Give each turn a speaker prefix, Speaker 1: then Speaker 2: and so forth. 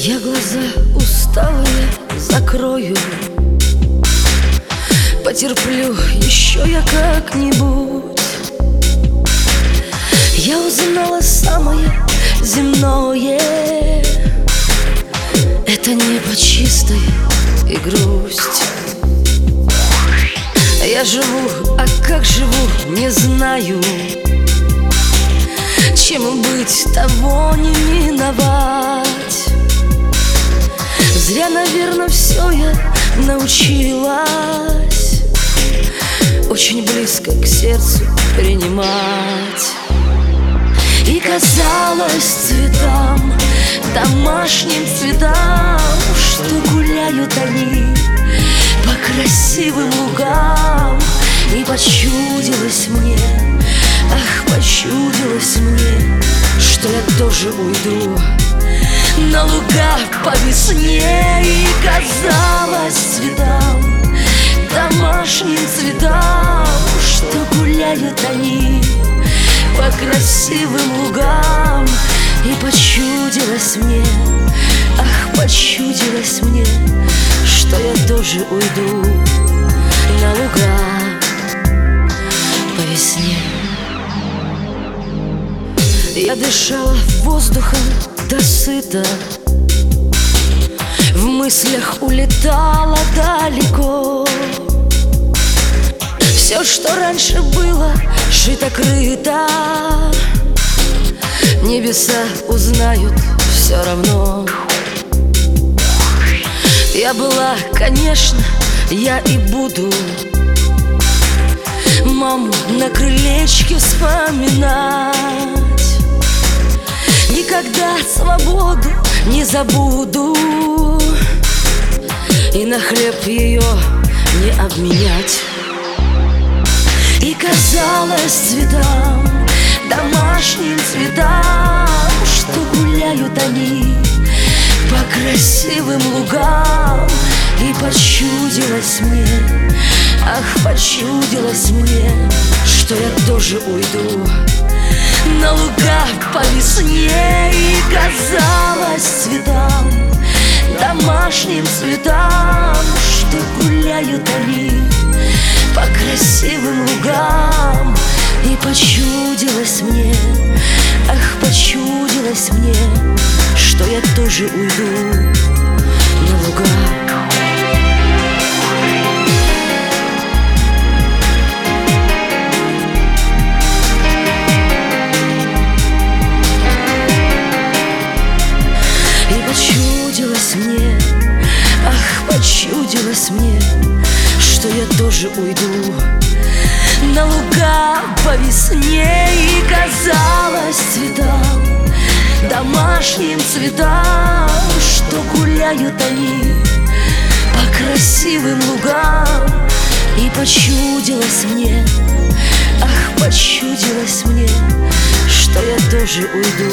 Speaker 1: Я глаза усталые закрою, потерплю еще я как-нибудь. Я узнала самое земное, это небо чистое и грусть. Я живу, а как живу, не знаю. Чем быть, того не миновать. Зря, наверное, все я научилась очень близко к сердцу принимать. И казалось цветам, домашним цветам, что гуляют они по красивым лугам. И почудилось мне, ах, почудилось мне, что я тоже уйду на луга по весне. И казалось цветам, домашним цветам, что гуляют они по красивым лугам. И почудилось мне, ах, почудилось мне, что я тоже уйду на луга по весне. Я дышала воздухом досыта, в мыслях улетала далеко. Все, что раньше было шито-крыто, небеса узнают все равно. Я была, конечно, я и буду маму на крылечке вспоминать. Никогда свободу не забуду, и на хлеб ее не обменять. И казалось цветам, домашним цветам, что гуляют они по красивым лугам. И почудилось мне, ах, почудилось мне, что я тоже уйду на луга по весне. И казалось цветам, домашним цветам, что гуляют они по красивым лугам. И почудилось мне, ах, почудилось мне, что я тоже уйду на луга. Почудилось мне, ах, почудилось мне, что я тоже уйду на луга по весне. И казалось цветам, домашним цветам, что гуляют они по красивым лугам. И почудилось мне, ах, почудилось мне, что я тоже уйду